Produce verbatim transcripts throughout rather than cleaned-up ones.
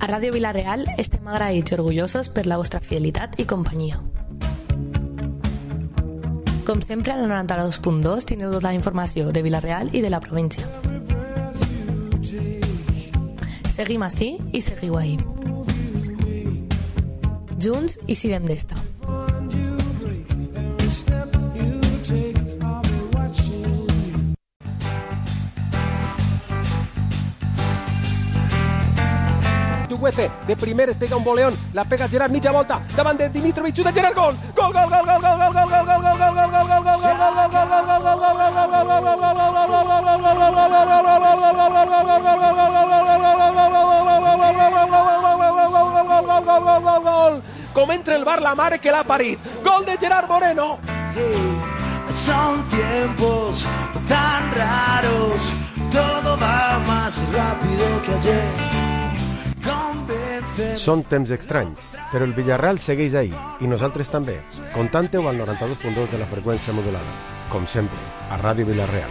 A Ràdio Vila-real estem agraïts i orgullosos per la vostra fidelitat i companyia. Com sempre, al noranta-dos punt dos teniu tota la informació de Vila-real i de la província. Seguim ací i seguiu ahí. Junts i sirem d'esta. Chukwueze, de primeres pega un boleón, la pega Gerard, mitja volta, davant de Dimitrovic, xuta Gerard, gol! Gol, gol, gol, gol, gol, gol, gol, gol, gol, gol, gol, gol, gol, gol, gol, gol, com entra el bar la mare que l'ha parit. Gol de Gerard Moreno. Son tiempos tan raros, todo va más rápido que ayer. Són temps estranys, però el Villarreal segueix ahí, i nosaltres també. Contante-ho al noranta-dos punt dos de la freqüència modulada. Com sempre, a Ràdio Vila-real.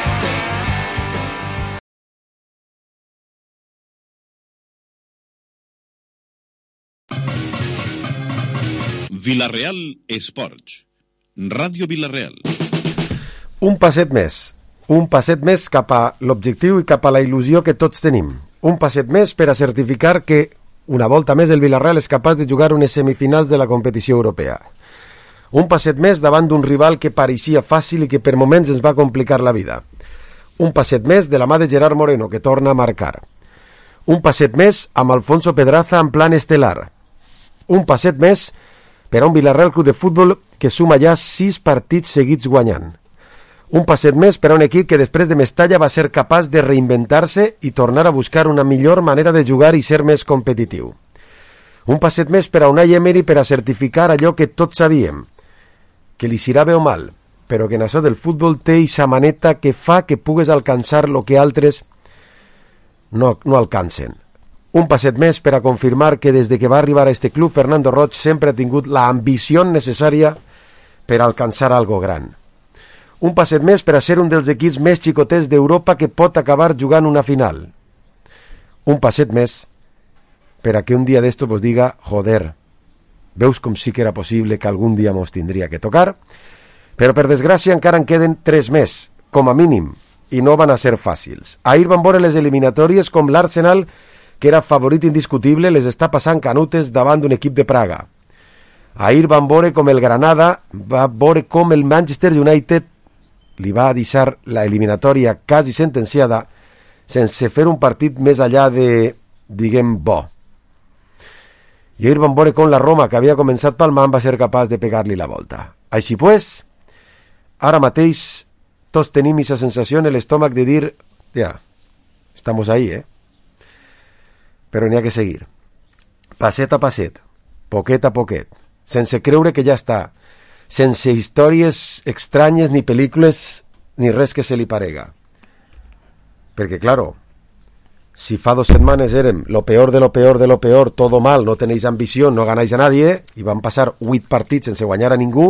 Vila-real Esports. Ràdio Vila-real. Un passet més. Un passet més cap a l'objectiu i cap a la il·lusió que tots tenim. Un passet més per a certificar que una volta més el Villarreal és capaç de jugar unes semifinals de la competició europea. Un passet més davant d'un rival que pareixia fàcil i que per moments ens va complicar la vida. Un passet més de la mà de Gerard Moreno, que torna a marcar. Un passet més amb Alfonso Pedraza en plan estel·lar. Un passet més per a un Villarreal Club de Futbol que suma ja sis partits seguits guanyant. Un passet més per a un equip que després de Mestalla va ser capaç de reinventar-se i tornar a buscar una millor manera de jugar i ser més competitiu. Un passet més per a Unai Emery per a certificar allò que tots sabíem, que li serà bé o mal, però que en això del futbol té eixa maneta que fa que pugues alcançar lo que altres no, no alcancen. Un passet més per a confirmar que des de que va arribar a este club Fernando Roig sempre ha tingut la ambició necessària per a alcançar algo gran. Un passet més per a ser un dels equips més xicotets d'Europa que pot acabar jugant una final. Un passet més per a que un dia d'esto vos diga, joder, veus com sí que era possible que algun dia mos tindria que tocar, però per desgràcia encara en queden tres més, com a mínim, i no van a ser fàcils. Ahir van veure les eliminatòries com l'Arsenal, que era favorit indiscutible, les està passant canutes davant d'un equip de Praga. Ahir van veure com el Granada va veure com el Manchester United li va deixar la eliminatòria quasi sentenciada sense fer un partit més allà de, diguem, bo. I ahir van veure com la Roma, que havia començat palmant, va ser capaç de pegar-li la volta. Així pues, ara mateix tots tenim aquesta sensació en l'estómac de dir, ja, estamos ahí, eh? Però n'hi ha que seguir. Passet a passet, poquet a poquet, sense creure que ja està, sense històries estranyes, ni pel·lícules, ni res que se li parega. Perquè, claro, si fa dos setmanes érem lo peor de lo peor de lo peor, todo mal, no tenéis ambició, no ganáis a nadie, i van passar vuit partits sense guanyar a ningú,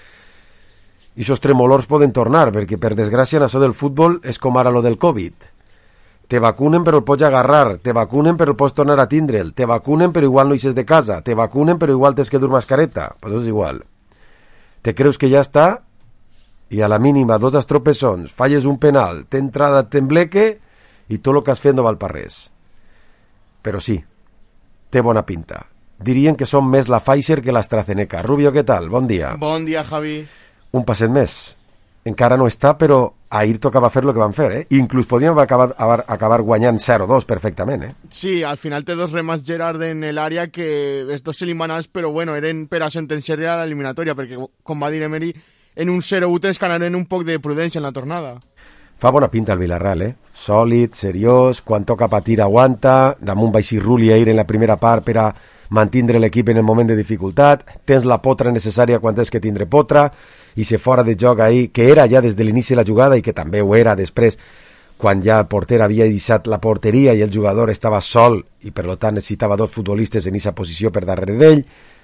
i esos tremolors poden tornar, perquè, per desgràcia, en això del futbol és com ara lo del Covid. Te vacunen però el pots agarrar, te vacunen però el pots tornar a tindre'l, te vacunen però igual no eixes de casa, te vacunen però igual tens que dur mascareta, pues és igual. Te creus que ja està i a la mínima dos estropessons, falles un penal, t'entrada, t'embleque i tot el que has fet no val per res. Però sí, té bona pinta. Dirien que són més la Pfizer que l'AstraZeneca. Rubio, què tal? Bon dia. Bon dia, Javi. Un passet més. Encara no està, però ahir tocava fer el que van fer, eh? Inclús podíem acabar, acabar guanyant zero dos perfectament, eh? Sí, al final té dos remats Gerard en l'àrea que els dos eliminats, però bueno, eren per a sentenciar ja l'eliminatòria, perquè, com va dir Emery, en un zero u tens que anar en un poc de prudència en la tornada. Fa bona pinta el Villarreal, eh? Sòlid, seriós, quan toca patir aguanta, damunt baixir Rulli ahir en la primera part per a mantindre l'equip en el moment de dificultat, tens la potra necessària quan tens que tindre potra, i ser fora de joc ahir, que era ja des de l'inici de la jugada i que també ho era després, quan ja el porter havia deixat la porteria i el jugador estava sol i per tant necessitava dos futbolistes en aquesta posició per darrere d'ell,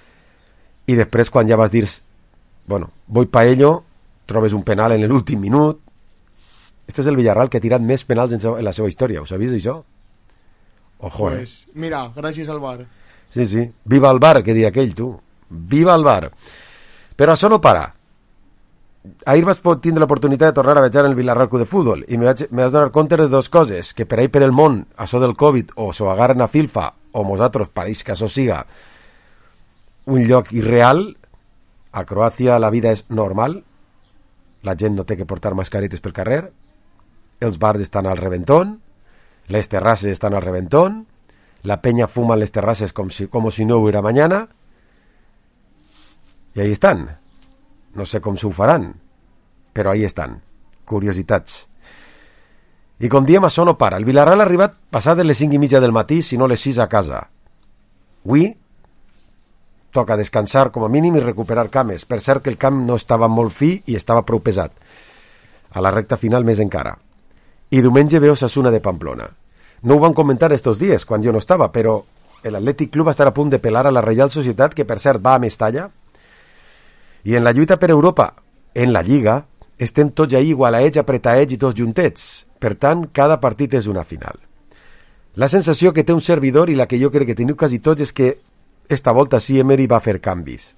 i després quan ja vas dir, bueno, voy pa ello, trobes un penal en l'últim minut. Este és el Villarreal que ha tirat més penals en la seva història, ho sabies això? Ojo, pues, eh? Mira, gràcies al bar. Sí, sí. Viva el bar, que dia aquell, tu. Viva el bar. Però això no para. Ahir vaig tindre l'oportunitat de tornar a veure el Villarreal Club de Futbol i me vaig, me vaig donar compte de dues coses, que per ahí per el món, això del Covid, o s'ho agarren a filfa, o nosaltres pareix que això siga un lloc irreal. A Croàcia la vida és normal, la gent no té que portar mascaretes pel carrer, els bars estan al reventón, les terrasses estan al reventón, la penya fuma en les terrasses com si, como si no hubiera mañana, i ahí estan. No sé com s'ho faran, però ahí estan. Curiositats. I com diem, això no para. El Villarreal ha arribat passat de les cinc i mitja del matí, si no les sis a casa. Avui toca descansar com a mínim i recuperar cames. Per cert que el camp no estava molt fi i estava prou pesat. A la recta final més encara. I diumenge veu Osasuna de Pamplona. No ho van comentar estos dies, quan jo no estava, però l'Atlètic Club va estar a punt de pelar a la Reial Societat, que per cert va a Mestalla. I en la lluita per Europa, en la Lliga, estem tots ahí igualaets, apretadets i tots juntets. Per tant, cada partit és una final. La sensació que té un servidor i la que jo crec que teniu quasi tots és que esta volta sí Emery va fer canvis.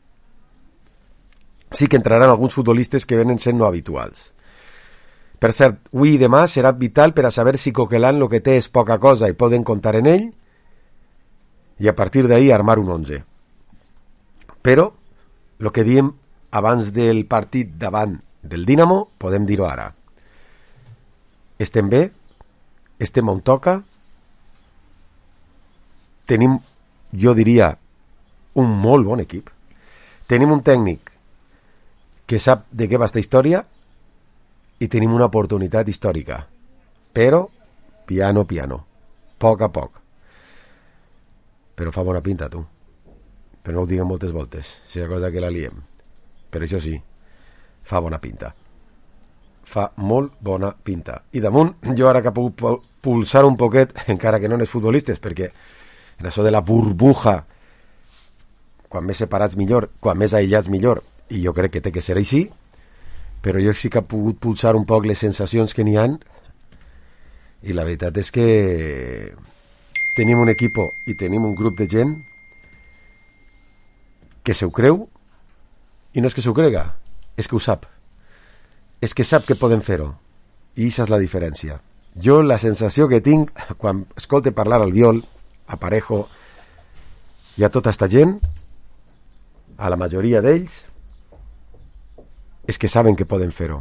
Sí que entraran alguns futbolistes que venen sent no habituals. Per cert, avui i demà serà vital per a saber si Coquelin lo que té és poca cosa i poden comptar en ell i a partir d'ahí armar un onze. Però el que diem abans del partit davant del Dinamo, podem dir-ho ara. Estem bé, estem on toca, tenim, jo diria, un molt bon equip, tenim un tècnic que sap de què va esta història i tenim una oportunitat històrica, però piano, piano, poc a poc. Però fa bona pinta, tu. Però no ho diguem moltes voltes, si hi ha cosa que la liem. Però això sí, fa bona pinta. Fa molt bona pinta. I damunt, jo ara que he pogut pulsar un poquet, encara que no n'és futbolistes, perquè en això de la burbuja, quan més separats millor, quan més aïllats millor, i jo crec que té que ser així, però jo sí que he pogut pulsar un poc les sensacions que n'hi han, i la veritat és que tenim un equipo i tenim un grup de gent que se ho creu, i no és que se ho crega, és que ho sap. És que sap que poden fer-ho. I això és la diferència. Jo la sensació que tinc, quan escolte parlar al Viol, a Parejo, i a tota esta gent, a la majoria d'ells, és que saben que poden fer-ho.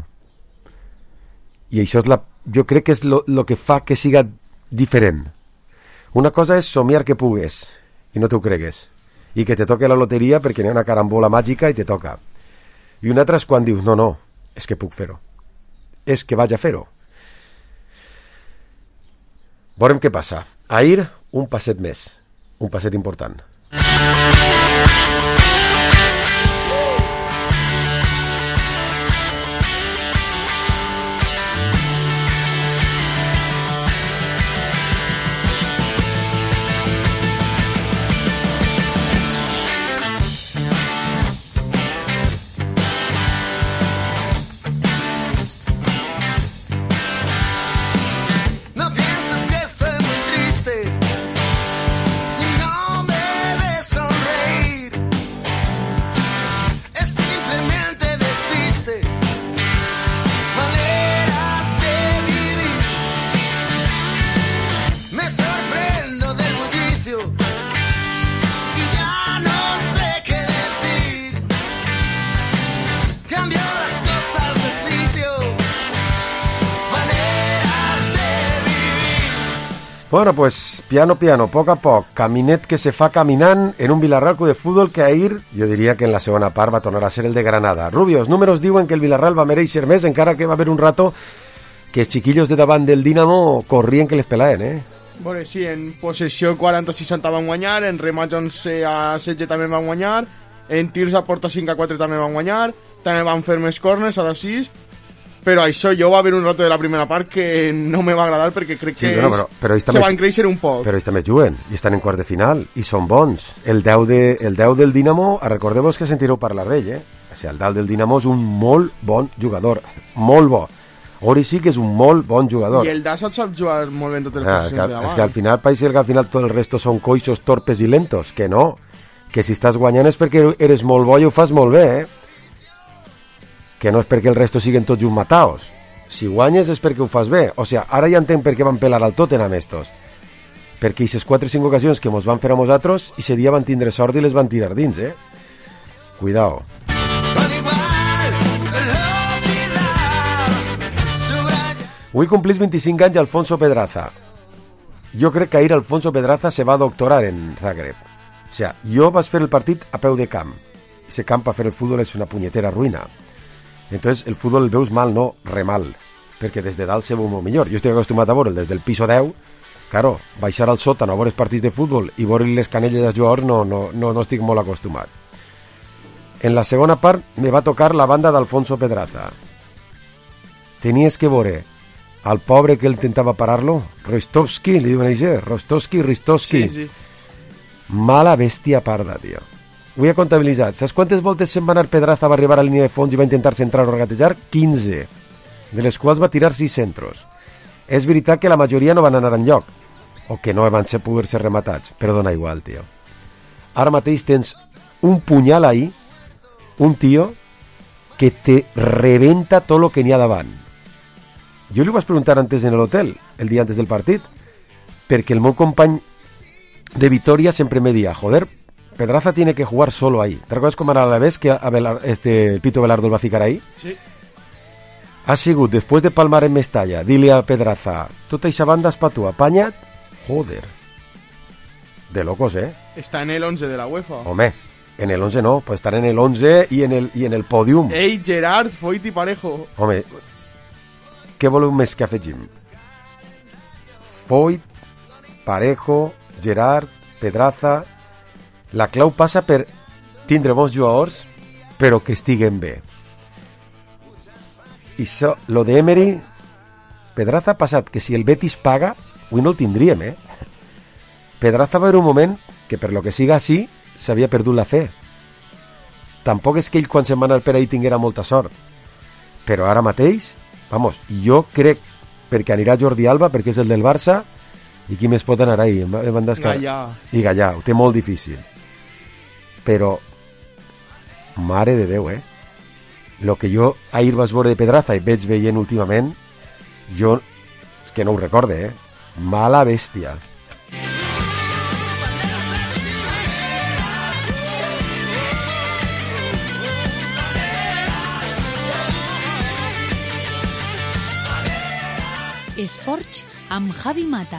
I això és la, jo crec que és lo, lo que fa que siga diferent. Una cosa és somiar que pugues, i no t'ho cregues. I que te toque la loteria perquè n'hi ha una carambola màgica i te toca. I una altra és quan dius, no, no, és que puc fer-ho. És que vaig a fer-ho. Veurem què passa. Ahir, un passet més. Un passet important. Bueno, pues piano, piano, poc a poc, caminet que se fa caminant en un Villarreal Club de Futbol que ahir, jo diria que en la segona part va tornar a ser el de Granada. Rubio, els números diuen que el Villarreal va mereixer més, encara que va haver un rato que els chiquillos de davant del Dinamo corrien que les pelaven, eh? Bueno, sí, en possessió quaranta a seixanta van guanyar, en remats onze a setze també van guanyar, en tirs a porta cinc a quatre també van guanyar, també van fer més corners a de sis, però això jo va haver un rato de la primera part que no me va agradar perquè crec sí, que no, però, però se van créixer un poc. Però ells també juguen i estan en quart de final i són bons. El deu, de, el deu del Dinamo, recordeu-vos que sentireu parlar d'ell, eh? O sigui, el deu del Dinamo és un molt bon jugador, molt bo. Ori sí que és un molt bon jugador. I el Dassat sap jugar molt bé en totes les Ah, posicions que, de davant. és que al final parece que al final tot el resto són coixos, torpes i lentos, que no, que si estàs guanyant és perquè eres molt bo i ho fas molt bé, eh? Que no és perquè el resto siguen tots junts mataos. Si guanyes és perquè ho fas bé. O sigui, ara ja entenc per què van pelar al Tottenham estos. Perquè aquestes quatre o cinc ocasions que mos van fer a nosaltres, i ese dia van tindre sort i les van tirar dins, eh? Cuidao. Avui complís vint-i-cinc anys Alfonso Pedraza. Jo crec que ahir Alfonso Pedraza se va a doctorar en Zagreb. O sea, jo vaig fer el partit a peu de camp. Ese camp a fer el futbol és una punyetera ruïna. Entonces el futbol el veus mal, no, re mal, perquè des de dalt se veu molt millor. Jo estic acostumat a veure'l des del piso deu, claro, baixar al sòtano a veure els partits de futbol i veure les canelles dels jugadors no, no, no, no estic molt acostumat. En la segona part me va tocar la banda d'Alfonso Pedraza. Tenies que veure al pobre que él intentava parar-lo, Rostovski, li diuen així, Rostovski, Ristovski. Sí, sí. Mala bèstia parda, tio. Ho he comptabilitzat. Saps quantes voltes se'n va anar Pedraza, va arribar a la línia de fons i va intentar centrar o regatejar? quinze, de les quals va tirar sis centros. És veritat que la majoria no van anar enlloc, o que no van ser, poder ser rematats, però dona igual, tio. Ara mateix tens un punyal ahí, un tio que te rebenta tot lo que n'hi ha davant. Jo li vaig preguntar antes en l'hotel, el dia antes del partit, perquè el meu company de Vitoria sempre me dia, joder, Pedraza tiene que jugar solo ahí. ¿Te recuerdas cómo era a la vez que a Belar, este Pito Velardo el va a ficar ahí? Sí. Ha sigut, después de palmar en Mestalla, dile a Pedraza, tota eixa banda és pa tu, apanya't, joder. De locos, eh? Està en el once de la UEFA. Home, en el once no, pues estar en el once y en el, y en el podium. Ei, Gerard, Foyt i Parejo. Home, què voleu més que afegim? Foyt, Parejo, Gerard, Pedraza... La clau passa per tindre bons jugadors, però que estiguen bé. I so, lo de Emery, Pedraza ha passat que si el Betis paga, avui no el tindríem, eh? Pedraza va haver un moment que per lo que siga així, s'havia perdut la fe. Tampoc és que ell quan se'n va anar per ahí tinguera molta sort. Però ara mateix, vamos, jo crec, perquè anirà Jordi Alba, perquè és el del Barça, i qui més pot anar ahí? Gallà. I Gallà, ho té molt difícil. Però, mare de Déu, eh? Lo que jo ahir vaig veure de Pedraza i veig veient últimament, jo, és que no ho recorde, eh? Mala bèstia. Esports amb Javi Mata.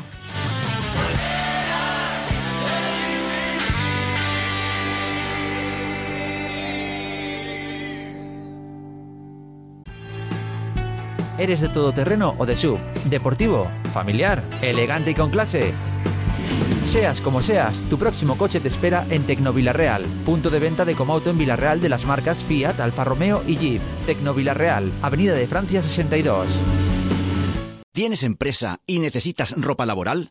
¿Eres de todoterreno o de S U V? ¿Deportivo? ¿Familiar? ¿Elegante y con clase? Seas como seas, tu próximo coche te espera en Tecnovilarreal, punto de venta de Comauto en Villarreal de las marcas Fiat, Alfa Romeo y Jeep. Tecnovilarreal, Avenida de Francia sesenta y dos. ¿Tienes empresa y necesitas ropa laboral?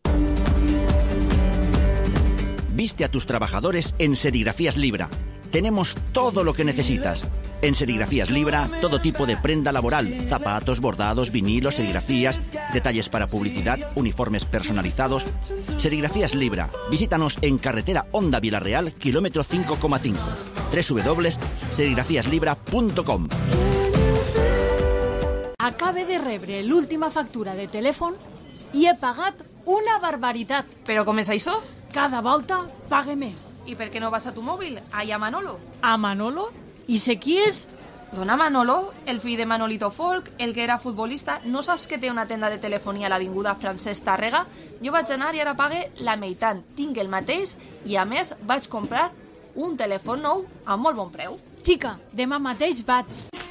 Viste a tus trabajadores en Serigrafías Libra. Tenemos todo lo que necesitas. En Serigrafías Libra, todo tipo de prenda laboral, zapatos, bordados, vinilos, serigrafías, detalles para publicidad, uniformes personalizados. Serigrafías Libra. Visítanos en carretera Honda Villarreal, kilómetro cinco coma cinco. doble u doble u doble u punt serigrafías libra punt com. Acabe de rebre l'última factura de telèfon i he pagat una barbaritat. Però com és això? Cada volta pague més. I per què no vas a tu mòbil? Allà a Manolo. A Manolo? I sé qui és? Dona Manolo, el fill de Manolito Folk, el que era futbolista. No saps que té una tenda de telefonia a l'avinguda Francesc Tàrrega? Jo vaig anar i ara pague la meitat. Tinc el mateix i a més vaig comprar un telèfon nou a molt bon preu. Xica, demà mateix vaig.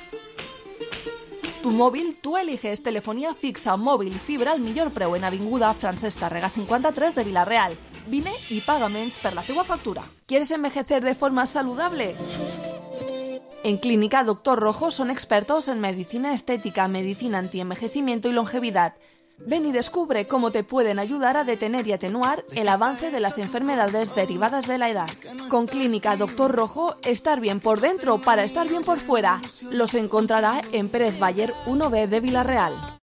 Tu móvil, tú eliges telefonía fixa, móvil, fibra al millor preu en avinguda Francesc Tàrrega cincuenta-tres de Villarreal. Vine y paga menys per la teua factura. ¿Quieres envejecer de forma saludable? En Clínica Doctor Rojo son expertos en medicina estética, medicina antienvejecimiento y longevidad. Ven y descubre cómo te pueden ayudar a detener y atenuar el avance de las enfermedades derivadas de la edad. Con Clínica Doctor Rojo, estar bien por dentro para estar bien por fuera. Los encontrará en Pérez Bayer uno B de Villarreal.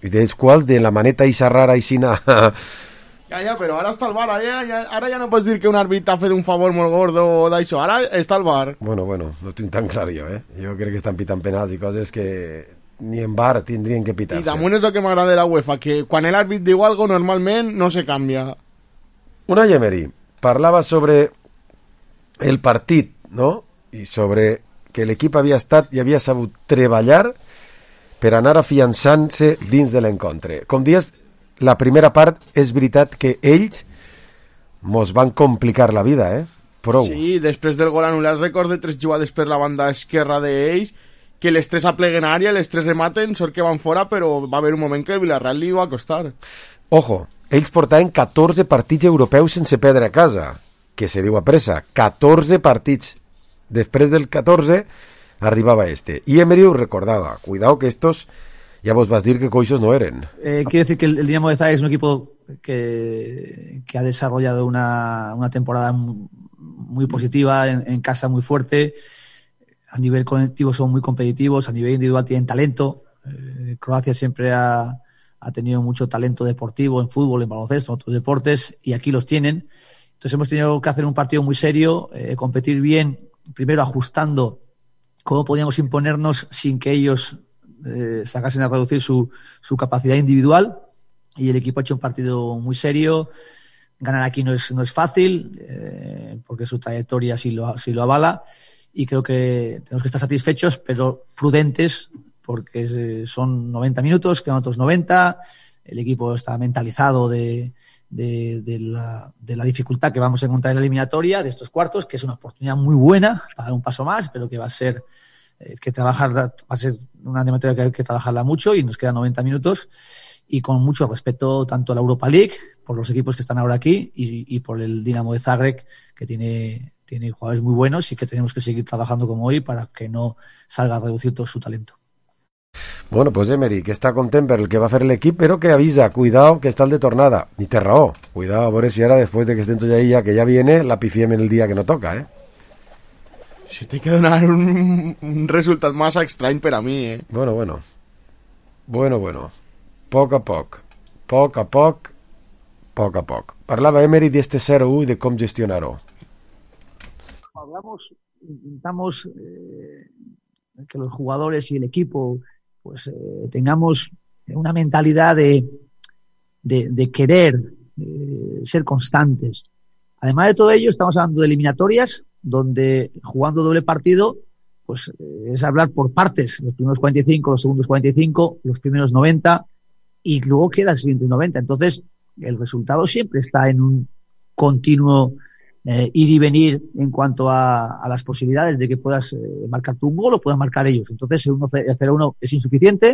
I dels quals, de la maneta i rara i sina... Ja, ja, però ara està al bar, ara ja, ara ja no pots dir que un àrbit t'ha fet un favor molt gordo o d'això, ara està al bar. Bueno, bueno, no tinc tan clar jo, eh? Jo crec que estan pitant penals i coses que ni en bar tindrien que pitar-se. I damunt és el que m'agrada de la UEFA, que quan l'àrbit diu algo normalment no se canvia. Unai Emery parlava sobre el partit, no? I sobre que l'equip havia estat i havia sabut treballar per anar afiançant-se dins de l'encontre. Com dius, la primera part és veritat que ells mos van complicar la vida, eh? Prou. Sí, després del gol anul·lat record de tres jugades per la banda esquerra d'ells, que les tres apleguen àrea, les tres rematen, sort que van fora, però va haver un moment que el Villarreal li va costar. Ojo, ells portaven catorze partits europeus sense perdre a casa, que se diu a pressa, catorze partits. Després del catorze arribava este. I Emery ho recordava, cuidado que estos... Ya vos vas a decir que coixos no eran. Eh, quiero decir que el, el Dinamo de Zagreb es un equipo que, que ha desarrollado una, una temporada muy positiva, en, en casa muy fuerte. A nivel colectivo son muy competitivos, a nivel individual tienen talento. Eh, Croacia siempre ha, ha tenido mucho talento deportivo en fútbol, en baloncesto, en otros deportes, y aquí los tienen. Entonces hemos tenido que hacer un partido muy serio, eh, competir bien, primero ajustando cómo podíamos imponernos sin que ellos Eh, sacasen a reducir su, su capacidad individual, y el equipo ha hecho un partido muy serio. Ganar aquí no es, no es fácil, eh, porque su trayectoria sí lo, sí lo avala, y creo que tenemos que estar satisfechos pero prudentes, porque eh, son noventa minutos, quedan otros noventa, el equipo está mentalizado de, de, de, la, de la dificultad que vamos a encontrar en la eliminatoria de estos cuartos, que es una oportunidad muy buena para dar un paso más, pero que va a ser que trabajar, va a ser una eliminatoria que hay que trabajarla mucho, y nos quedan noventa minutos, y con mucho respeto tanto a la Europa League, por los equipos que están ahora aquí, y, y por el Dinamo de Zagreb, que tiene, tiene jugadores muy buenos y que tenemos que seguir trabajando como hoy para que no salga a reducir todo su talento. Bueno, pues Emery, que està content per el que va fer l'equip, però que avisa, cuidado, que està el de tornada. I té raó, cuidado, a veure si ara, després de que estem tots ahí, ja que ja viene, la pifiem en el dia que no toca, eh? Se té que donar un, un resultat massa estrany per a mi, eh? Bueno, bueno. Bueno, bueno. Poc a poc. Poc a poc. Poc a poc. Parlava Emery d'este cero u i de com gestionar-ho. Hablamos, intentamos eh, que los jugadores y el equipo pues eh, tengamos una mentalidad de, de, de querer eh, ser constantes. Además de todo ello, estamos hablando de eliminatorias donde jugando doble partido pues eh, es hablar por partes, los primeros cuarenta y cinco, los segundos cuarenta y cinco, los primeros noventa, y luego queda el siguiente noventa. Entonces el resultado siempre está en un continuo eh, ir y venir en cuanto a, a las posibilidades de que puedas eh, marcar tú un gol o puedan marcar ellos. Entonces el cero uno es insuficiente,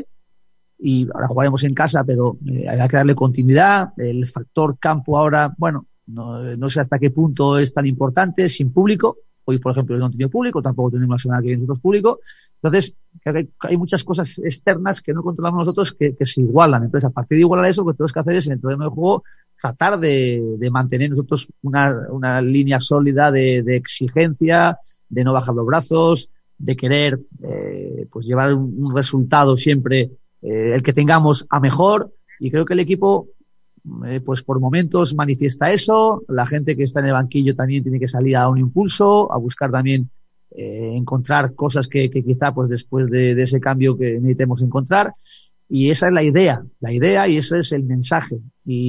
y ahora jugaremos en casa, pero eh, hay que darle continuidad. El factor campo ahora, bueno, No, no sé hasta qué punto es tan importante sin público. Hoy, por ejemplo, no han tenido público, tampoco tenemos la semana que viene nosotros público. Entonces, creo que hay, hay muchas cosas externas que no controlamos nosotros que, que se igualan. Entonces, a partir de igualar eso, lo que tenemos que hacer es, en el terreno de juego, tratar de, de mantener nosotros una, una línea sólida de, de exigencia, de no bajar los brazos, de querer eh, pues llevar un, un resultado siempre, eh, el que tengamos, a mejor. Y creo que el equipo Eh, pues por momentos manifiesta eso. La gente que está en el banquillo también tiene que salir a dar un impulso, a buscar también eh, encontrar cosas que, que quizá pues después de, de ese cambio que necesitemos encontrar, y esa es la idea, la idea y ese es el mensaje,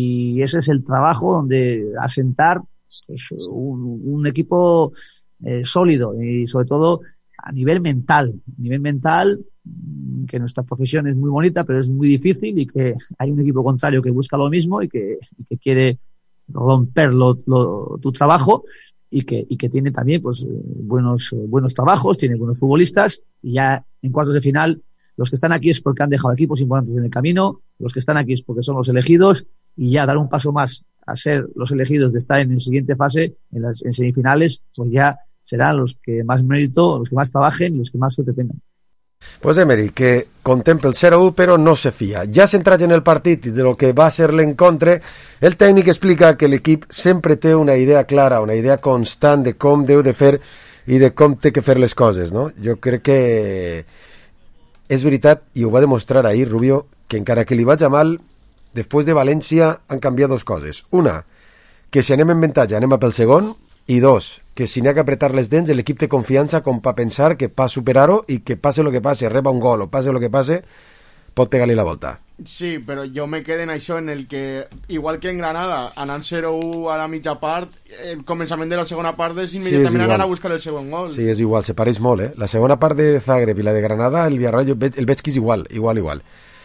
y ese es el trabajo donde asentar pues, un, un equipo eh, sólido, y sobre todo a nivel mental, a nivel mental, que nuestra profesión es muy bonita, pero es muy difícil, y que hay un equipo contrario que busca lo mismo y que, y que quiere romper lo, lo, tu trabajo, y que, y que tiene también pues buenos, buenos trabajos, tiene buenos futbolistas, y ya en cuartos de final los que están aquí es porque han dejado equipos importantes en el camino, los que están aquí es porque son los elegidos, y ya dar un paso más a ser los elegidos de estar en la siguiente fase, en las en semifinales, pues ya serán los que más mérito, los que más trabajen y los que más suerte tengan. Pues Emery, que contempla el cero u però no se fia. Ja centrat en el partit i de lo que va ser l'encontre, el tècnic explica que l'equip sempre té una idea clara, una idea constant de com deu de fer i de com té que fer les coses, no? Jo crec que és veritat, i ho va demostrar ahir Rubio, que encara que li vaja mal, després de València han canviat dos coses. Una, que si anem en avantatge anem a pel segon, i dos, que si n'hi ha que apretar les dents l'equip té confiança com per pensar que pa superar-ho i que passe el que passe, reba un gol o passe el que passe, pot pegar-li la volta. Sí, però jo me quedo en això, en el que, igual que en Granada, anant zero u a la mitja part, el començament de la segona part és immediatament sí, és anar a buscar el segon gol. Sí, és igual, se pareix molt, eh? La segona part de Zagreb i la de Granada, el Villarreal, el veig, el veig que és igual, igual, igual.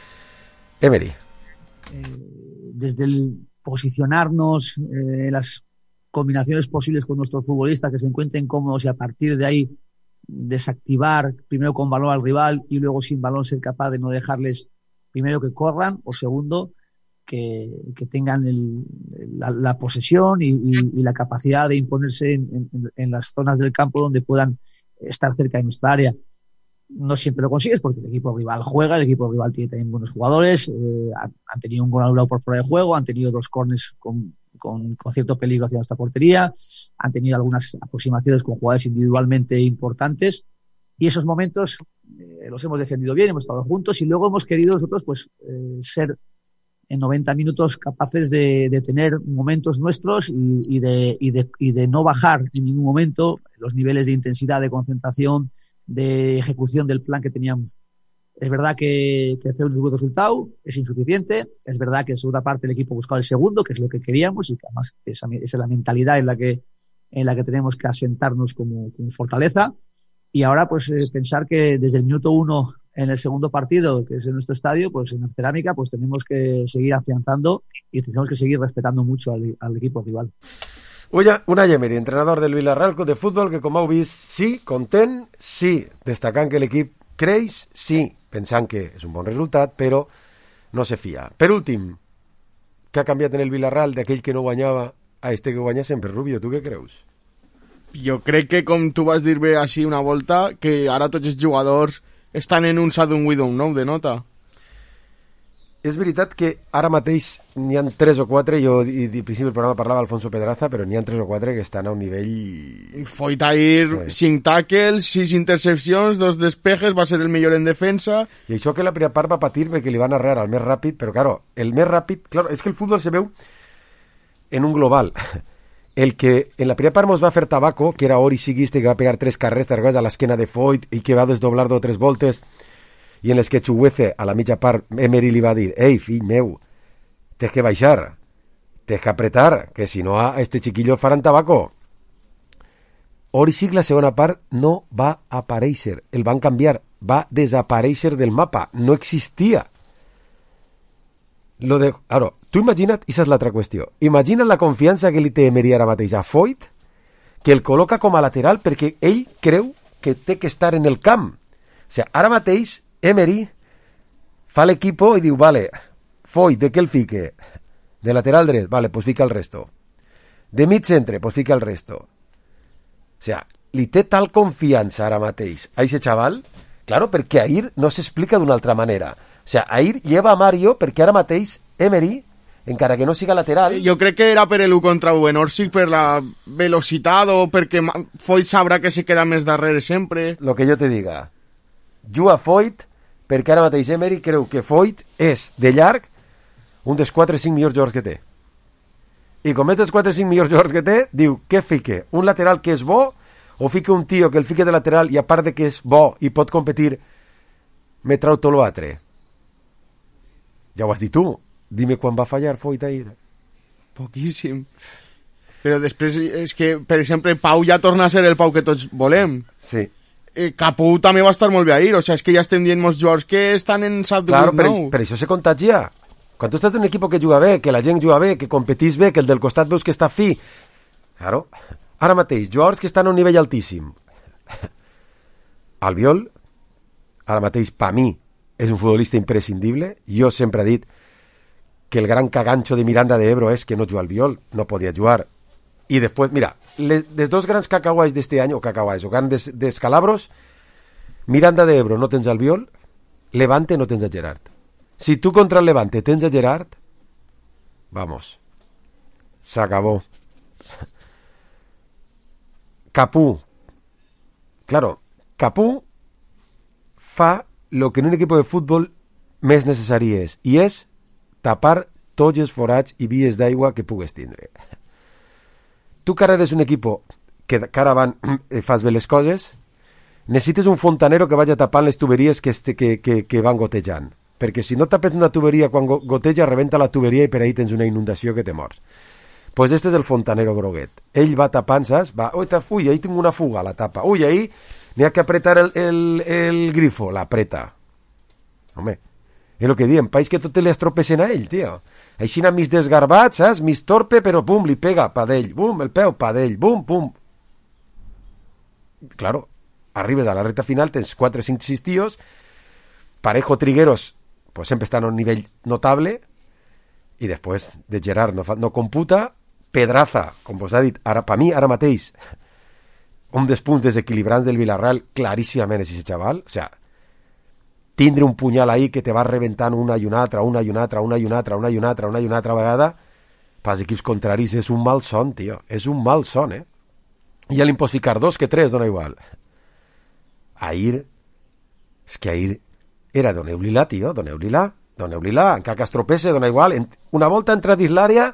Emery. Eh, desde el posicionarnos, eh, las combinaciones posibles con nuestros futbolistas que se encuentren cómodos y a partir de ahí desactivar primero con balón al rival y luego sin balón ser capaz de no dejarles primero que corran o segundo que, que tengan el, la, la posesión y, y, y la capacidad de imponerse en, en, en las zonas del campo donde puedan estar cerca de nuestra área. No siempre lo consigues porque el equipo rival juega, el equipo rival tiene también buenos jugadores, eh, han, han tenido un gol anulado por fuera de juego, han tenido dos córners con, con, con cierto peligro hacia nuestra portería, han tenido algunas aproximaciones con jugadores individualmente importantes y esos momentos eh, los hemos defendido bien, hemos estado juntos y luego hemos querido nosotros pues eh, ser en noventa minutos capaces de, de tener momentos nuestros y, y, de, y, de, y de no bajar en ningún momento los niveles de intensidad, de concentración, de ejecución del plan que teníamos. Es verdad que, que hacer un buen resultado es insuficiente, es verdad que en segunda parte el equipo buscaba el segundo, que es lo que queríamos y que además esa, esa es la mentalidad en la que en la que tenemos que asentarnos como, como fortaleza y ahora pues eh, pensar que desde el minuto uno en el segundo partido, que es en nuestro estadio, pues en la Cerámica, pues tenemos que seguir afianzando y tenemos que seguir respetando mucho al, al equipo rival. Oye, Unai Emery, entrenador del Villarreal Club de Futbol, que com heu vist, sí, content, sí, destacant que l'equip creix, sí, pensant que és un bon resultat, però no se fia. Per últim, què ha canviat en el Villarreal d'aquell que no guanyava a este que guanya sempre? Rubio, tu què creus? Jo crec que, com tu vas dir bé així una volta, que ara tots els jugadors estan en un Sadun Widom, no?, de nota. És veritat que ara mateix n'hi ha tres o quatre, jo i al principi del programa parlava Alfonso Pedraza, però n'hi ha tres o quatre que estan a un nivell... Foytair, sí. cinc tackles, sis intercepcions, dos despejes, va ser el millor en defensa... I això que la primera part va patir perquè li van arrear al més ràpid, però claro, el més ràpid... Claro, és que el futbol se veu en un global. El que en la primera part mos va fer Tabaco, que era Ori Siguiste, que va pegar tres carrers targats a l'esquena de Foyt i que va desdoblar dos o tres voltes... i en les que Chuguece, a la mitja part, Emery li va dir, ei, fill meu, tens que baixar, tens que apretar, que si no a este chiquillo faran tabaco. Orisic, la segona part, no va aparèixer, el van canviar, va desaparèixer del mapa, no existia. Lo de... Ara, tu imagina't, i és l'altra qüestió, imagina't la confiança que li té Emery ara mateix a Foyt, que el col·loca com a lateral perquè ell creu que té que estar en el camp. O sigui, ara mateix Emery fa l'equipo i diu, vale, Foyt, de què el fique? De lateral dret, vale, pues fica el resto. De mig centre, pues fica el resto. O sea, li té tal confiança ara mateix a ese chaval, claro, perquè Ahir no s'explica d'una altra manera. O sea, Ahir lleva a Mario perquè ara mateix Emery, encara que no siga lateral... Jo crec que era per l'u contra u en Orsic, per la velocitat o perquè Foyt sabrà que se queda més darrere sempre. Lo que jo te diga. Juga Foyt perquè ara mateix Emery creu que Foyt és, de llarg, un dels quatre o cinc millors jugadors que té. I com és dels quatre o cinc millors jugadors que té, diu, què fique? Un lateral que és bo o fique un tio que el fique de lateral i a part de que és bo i pot competir, me trau tot l'altre? Ja ho has dit tu. Dime quan va fallar Foyt ahir. Poquíssim. Però després és que, per exemple, Pau ja torna a ser el Pau que tots volem. Sí. Eh, Capú també va estar molt bé ahir, o sigui, és que ja estem dient molts jugadors que estan en salt de claro, vuit nou. Per, per això se contagia. Quan tu estàs en un equip que juga bé, que la gent juga bé, que competís bé, que el del costat veus que està fi, claro, ara mateix, jugadors que estan a un nivell altíssim. Albiol, ara mateix, per mi, és un futbolista imprescindible. Jo sempre he dit que el gran cagancho de Miranda de Ebro és que no juga Albiol, no podia jugar. I després, mira, les, les dos grans cacahuais d'este any, o cacahuais, o grans descalabros, Miranda de Ebro no tens Albiol, Levante no tens a Gerard. Si tu contra el Levante tens a Gerard, vamos, s'acabó. Capú, claro, Capú fa lo que en un equipo de fútbol més necessari és, i és tapar tots els forats i vies d'aigua que pugues tindre. Tu que ara eres un equip que cara van fas bé les coses, necessites un fontanero que vagi tapant les tuberies que, este, que, que, que van gotejant, perquè si no tapes una tuberia quan goteja, rebenta la tuberia i per ahí tens una inundació que te mors. Pues este és el fontanero groguet. Ell va tapant, saps? Va, ui, ui, ahí tinc una fuga, la tapa. Ui, ahí n'hi ha que apretar el, el, el grifo, l'apreta. Home, és el que diem, país que tot li estropesen a ell, tio. Així n'ha mis desgarbat, saps? Mis torpe, però pum, li pega, pa d'ell. Bum, el peu, pa d'ell. Bum, pum. Claro, arribes a la recta final, tens quatre o cinc sis tios, Parejo, Trigueros, pues sempre estan a un nivell notable, i després de Gerard no, fa, no computa, Pedraza, com vos ha dit, ara, per mi, ara mateix, un dels punts desequilibrants del Villarreal, claríssimament és aquest xaval, o sea, tindre un punyal ahí que te va reventant una i una altra, una i una altra, una i una altra, una i una altra, una i una altra vegada, pels equips contraris és un mal son, tio, és un mal son, eh? I ja li pots ficar dos que tres, dona igual. Ahir, és que ahir era doneu-li-la, tio, doneu-li-la, doneu-li-la, encara que es tropece, dona igual, una volta entra dins l'àrea,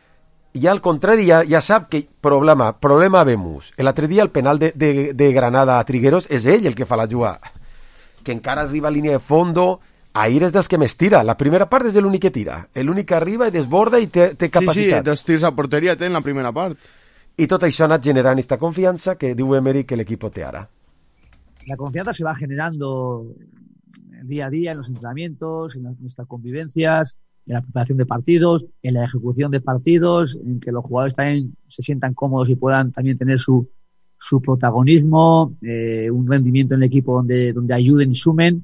i al contrari ja, ja sap que problema, problema vemos. L'altre dia el penal de, de, de Granada a Trigueros és ell el que fa la jugada, que encara arriba a línia de fondo. Ahir és dels que més tira, la primera part és l'únic que tira, l'únic que arriba i desborda i té, té capacitat. Sí, sí, dos tirs a porteria té en la primera part. I tot això ha anat generant esta confiança que diu Emery que l'equip té ara. La confianza se va generando día a día en los entrenamientos, en nuestras convivencias, en la preparación de partidos, en la ejecución de partidos, en que los jugadores también se sientan cómodos y puedan también tener su, su protagonismo, eh, un rendimiento en el equipo donde, donde ayuden y sumen.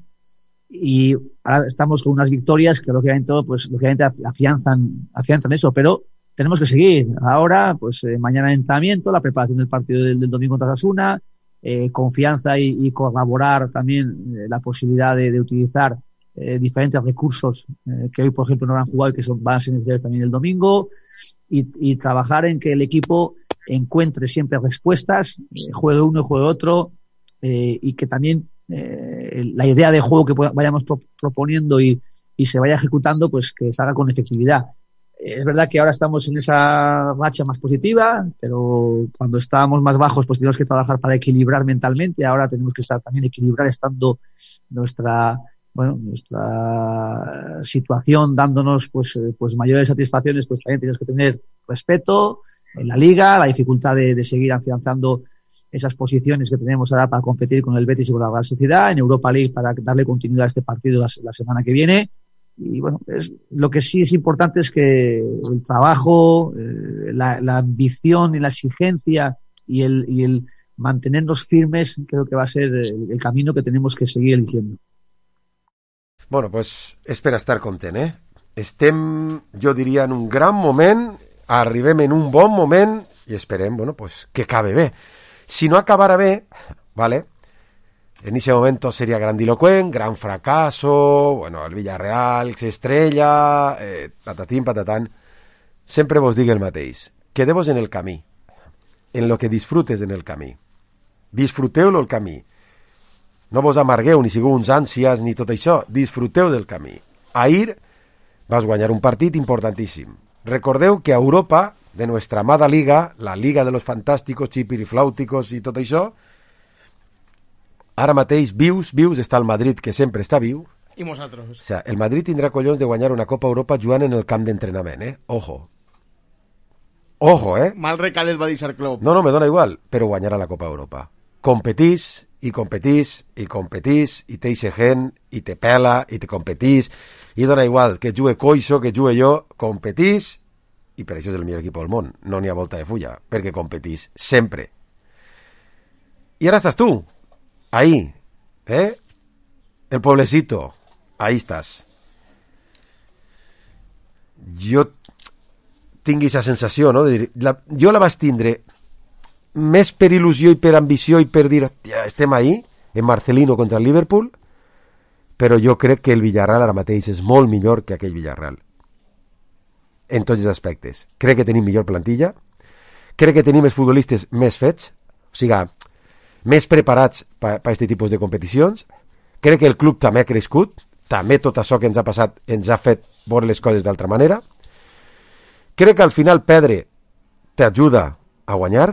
Y ahora estamos con unas victorias que lógicamente, pues, lógicamente afianzan, afianzan eso, pero tenemos que seguir. Ahora, pues eh, mañana entrenamiento, la preparación del partido del, del domingo contra Osasuna, eh, confianza y, y colaborar también eh, la posibilidad de, de utilizar eh, diferentes recursos eh, que hoy, por ejemplo, no han jugado y que son, van a ser necesarios también el domingo, y, y trabajar en que el equipo encuentre siempre respuestas, eh, juegue uno y juegue otro, eh, y que también eh, la idea de juego que vayamos pro proponiendo y, y se vaya ejecutando, pues que se haga con efectividad. Es verdad que ahora estamos en esa racha más positiva, pero cuando estábamos más bajos, pues teníamos que trabajar para equilibrar mentalmente. Ahora tenemos que estar también equilibrar estando nuestra, bueno, nuestra situación dándonos pues, pues mayores satisfacciones, pues también tenemos que tener respeto en la liga, la dificultad de, de seguir afianzando esas posiciones que tenemos ahora para competir con el Betis y con la Real Sociedad, en Europa League para darle continuidad a este partido la, la semana que viene. Y bueno, es, lo que sí es importante es que el trabajo, eh, la, la ambición y la exigencia y el, y el mantenernos firmes creo que va a ser el, el camino que tenemos que seguir eligiendo. Bueno, pues és per estar content, eh? Estem, jo diria, en un gran moment, arribem en un bon moment i esperem, bueno, pues que acabe bé. Si no acabara bé, vale, en ese momento sería grandilocuente, gran fracaso, bueno, el Villarreal se estrella, eh, patatín, patatán. Sempre vos dic el mateix. Quedeu-vos en el camí, en lo que disfrutes en el camí. Disfruteu-lo el camí. No vos amargueu, ni sigueu uns ànsies, ni tot això. Disfruteu del camí. Ahir vas guanyar un partit importantíssim. Recordeu que a Europa, de nuestra amada liga, la liga de los fantásticos, chipirifláuticos i tot això, ara mateix, vius, vius, està el Madrid, que sempre està viu. I nosaltres. O sea, el Madrid tindrà collons de guanyar una Copa Europa jugant en el camp d'entrenament, eh? Ojo. Ojo, eh? Mal recalet va dir Sarclop. No, no, me dona igual, però guanyarà la Copa Europa. Competís, i competís, i competís, i t'eixe gent, i te pela, i te competís, i dona igual que jugue Coiso, que jugue jo, competís, i per això és el millor equip del món. No n'hi ha volta de fulla, perquè competís sempre. I ara estàs tu, ahí, ¿eh? El pueblecito, ahí estàs. Jo tinc aquesta sensació, no? De dir, la, jo la vaig tindre més per il·lusió i per ambició i per dir, hòstia, estem ahí, en Marcelino contra el Liverpool, però jo crec que el Villarreal ara mateix és molt millor que aquell Villarreal. En tots els aspectes. Crec que tenim millor plantilla, crec que tenim els futbolistes més fets, o sigui, més preparats per a aquest tipus de competicions. Crec que el club també ha crescut, també tot això que ens ha passat ens ha fet veure les coses d'altra manera. Crec que al final perdre t'ajuda a guanyar.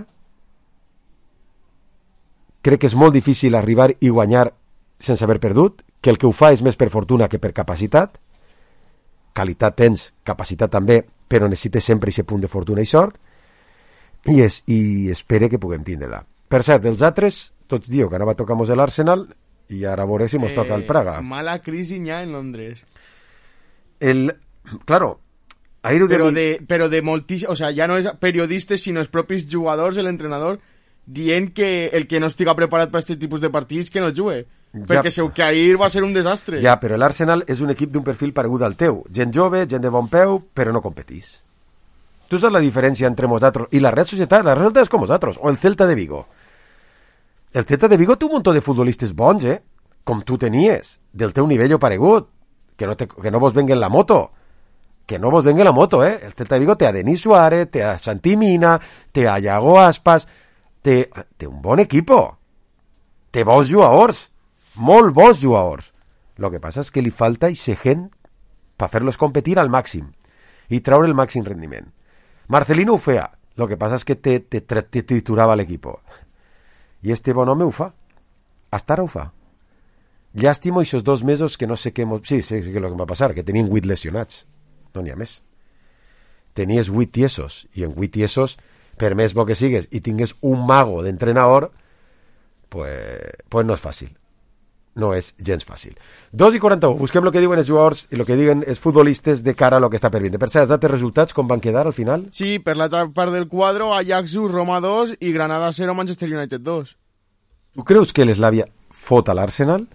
Crec que és molt difícil arribar i guanyar sense haver perdut, que el que ho fa és més per fortuna que per capacitat. Qualitat tens, capacitat també, però necessites sempre aquest punt de fortuna i sort, i, és, i espere que puguem tindre-la. Per cert, els altres, tots diu que ara va tocar-nos l'Arsenal, i ara veurem si mos eh, toca el Praga. Mala crisi ya en Londres. El, claro, ahir ho però de... de, però de moltíssim, o sea, ja no és periodistes, sinó els propis jugadors, l'entrenador, dient que el que no estiga preparat per aquest tipus de partits que no jugue. Ja, perquè segur que ahir va ser un desastre. Ja, però l'Arsenal és un equip d'un perfil paregut al teu. Gent jove, gent de bon peu, però no competís. Tu saps la diferència entre nosaltres i la Real Societat? La Real Societat és com nosaltres, o el Celta de Vigo. El Celta de Vigo té un munt de futbolistes bons, eh? Com tu tenies, del teu nivell o paregut. Que no, te, que no vos venguen la moto. Que no vos venguen la moto, eh? El Celta de Vigo té a Denis Suárez, té a Santi Mina, té a Iago Aspas, té, té un bon equipo. Té bons jugadors. Molt bons jugadors. Lo que passa és que li falta ixe gent per fer-los competir al màxim i treure el màxim rendiment. Marcelino ho feia. Lo que passa és que te, te, te, te triturava l'equip. I este bon home ho fa. Hasta ara ho fa. Llàstimo aquests dos mesos que no sé què... Sí, sé que és el que va passar, que tenien vuit lesionats. No n'hi ha més. Tenies vuit tiesos, i en vuit tiesos, per més bo que sigues, i tingues un mago d'entrenador, pues, pues no és fàcil. No és gens fàcil. dos i quaranta-u. Busquem el que diuen els jugadors i el que diuen els futbolistes de cara a lo que està per vindre. Per cert, els altres resultats, com van quedar al final? Sí, per l'altra part del quadro, Ajax u, Roma dos i Granada cero, Manchester United dos. Tu creus que l'Eslavia fot a l'Arsenal?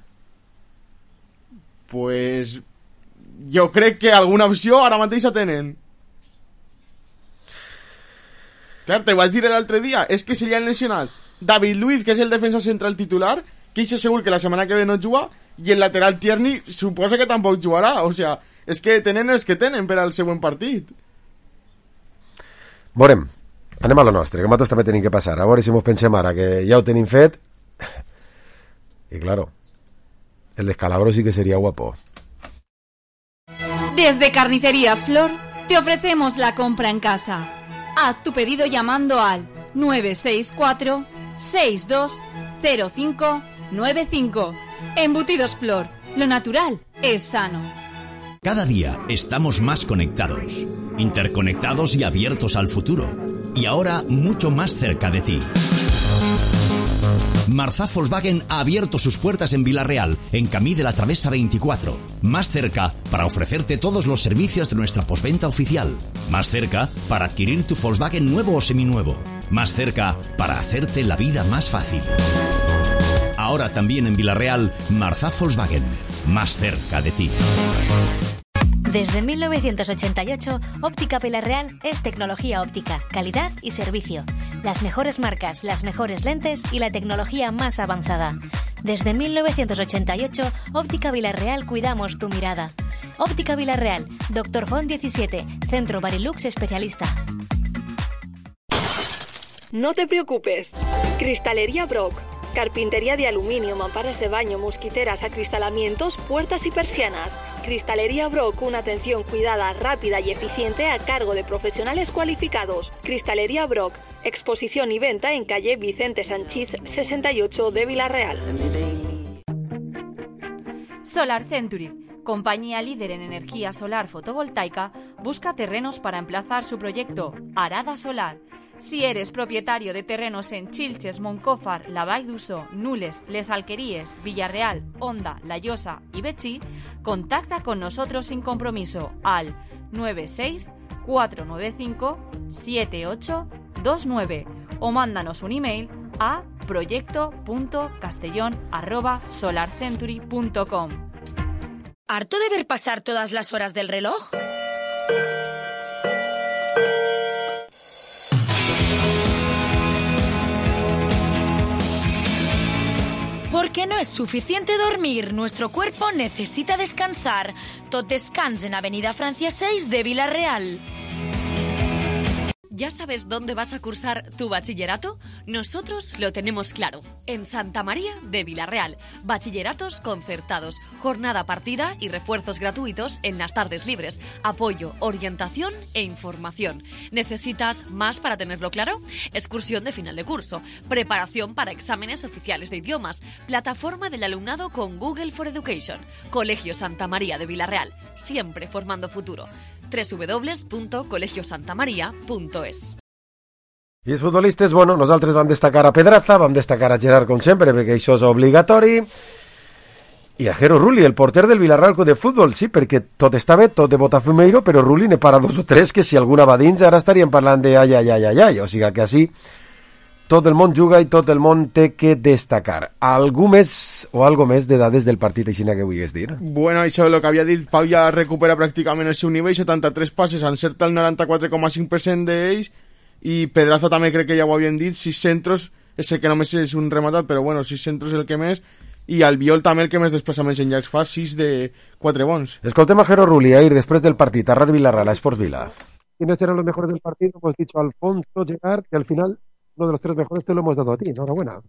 Pues... jo crec que alguna opció ara mateix la tenen. Clar, te ho vaig dir l'altre dia, és que se li han lesionat David Luiz, que és el defensa central titular, que és segur que la setmana que ve no juga, i el lateral Tierney suposa que tampoc jugarà. O sea, és que tenen els que tenen per al següent partit. Veurem, anem a lo nostre, que nosaltres també tenim que passar. A veure si mos pensem ara, que ja ho tenim fet. I claro, el descalabro sí que sería guapo. Desde Carnicerías Flor te ofrecemos la compra en casa. Haz tu pedido llamando al nueve seis cuatro seis dos cero cinco nueve cinco. Embutidos Flor, lo natural es sano. Cada día estamos más conectados, interconectados y abiertos al futuro. Y ahora mucho más cerca de ti. Marzá Volkswagen ha abierto sus puertas en Vila-real, en Camí de la Travesa veinticuatro. Más cerca para ofrecerte todos los servicios de nuestra postventa oficial. Más cerca para adquirir tu Volkswagen nuevo o seminuevo. Más cerca para hacerte la vida más fácil. Ahora también en Vila-real, Marzá Volkswagen. Más cerca de ti. Desde mil novecientos ochenta y ocho, Óptica Vila-real es tecnología óptica, calidad y servicio. Las mejores marcas, las mejores lentes y la tecnología más avanzada. Desde mil novecientos ochenta y ocho, Óptica Vila-real cuidamos tu mirada. Óptica Vila-real, Doctor Font diecisiete, Centro Barilux especialista. No te preocupes. Cristalería Brock. Carpintería de aluminio, mamparas de baño, mosquiteras, acristalamientos, puertas y persianas. Cristalería Brock, una atención cuidada, rápida y eficiente a cargo de profesionales cualificados. Cristalería Brock, exposición y venta en calle Vicente Sanchís sesenta y ocho de Vila-real. Solar Century, compañía líder en energía solar fotovoltaica, busca terrenos para emplazar su proyecto Arada Solar. Si eres propietario de terrenos en Chilches, Moncófar, La Vall d'Uso, Nules, Les Alqueríes, Villarreal, Onda, La Llosa y Betxí, contacta con nosotros sin compromiso al nueve seis cuatro nueve cinco siete ocho dos nueve o mándanos un email a proyecto punto castellón arroba solarcentury punto com. ¿Harto de ver pasar todas las horas del reloj? Porque no es suficiente dormir, nuestro cuerpo necesita descansar. Tot descans en Avenida Francia seis de Vila-real. ¿Ya sabes dónde vas a cursar tu bachillerato? Nosotros lo tenemos claro. En Santa María de Vilarreal. Bachilleratos concertados, jornada partida y refuerzos gratuitos en las tardes libres. Apoyo, orientación e información. ¿Necesitas más para tenerlo claro? Excursión de final de curso. Preparación para exámenes oficiales de idiomas. Plataforma del alumnado con Google for Education. Colegio Santa María de Vilarreal. Siempre formando futuro. doble u doble u doble u punto colegio santa maria punto es. I els futbolistes, bueno, nosaltres vam destacar a Pedraza, vam destacar a Gerard com sempre, perquè això és obligatori, i a Jero Rulli, el porter del Villarreal Club de Futbol, sí, perquè tot està bé, tot de Botafumeiro, però Rulli ne para dos o tres que si alguna va dins ara estaríem parlant de ai, ai, ai, ai, ai, o sigui que així tot el món juga i tot el món té que destacar. Algú més o algo més de dades del partit així que vulguis dir? Bueno, això el que havia dit Pau ja recupera pràcticament el seu nivell, setanta-tres passes, encerta el noranta-quatre coma cinc per cent d'ells, i Pedraza també crec que ja ho havien dit, sis centros, és el que només és un rematat, però bueno, sis centros el que més, i Albiol també el que més desplaçaments en llargs fa, sis de quatre bons. Escoltem a Jero Rulli a ir després del partit, a Radio Villarreal, a Esports Vila. ¿Quiénes eran los mejores del partido? Hemos dicho Alfonso, Gerard, que al final uno de los tres mejores te lo hemos dado a ti. Enhorabuena.